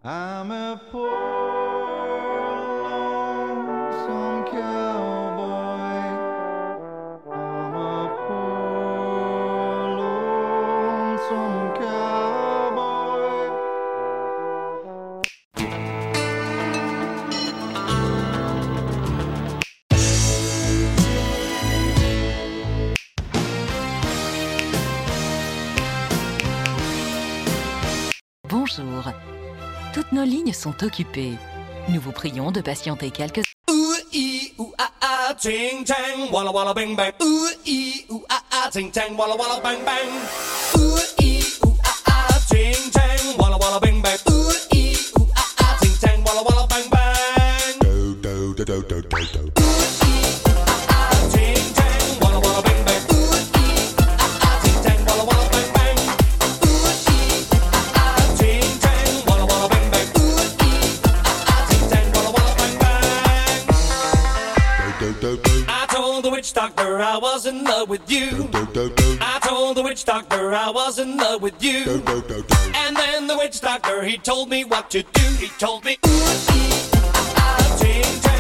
I'm a poor lonesome cowboy. I'm a poor lonesome cowboy. Bonjour. Toutes nos lignes sont occupées. Nous vous prions de patienter quelques... Ting tang, walla walla bang bang. Ting tang, walla walla bang bang. Ting tang, walla walla bang bang. Ting tang, walla walla bang bang. Do do do do do do do. Ting tang, walla walla bang bang. Ting tang, walla walla bang bang. Ting tang, walla walla bang bang. Ting tang, walla walla bang bang. I told the witch doctor I was in love with you. I told the witch doctor I was in love with you. And then the witch doctor, he told me what to do. He told me, ting, tang.